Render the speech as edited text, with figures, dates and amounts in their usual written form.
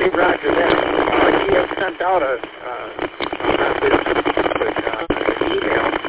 Roger that. He had sent out a message with an email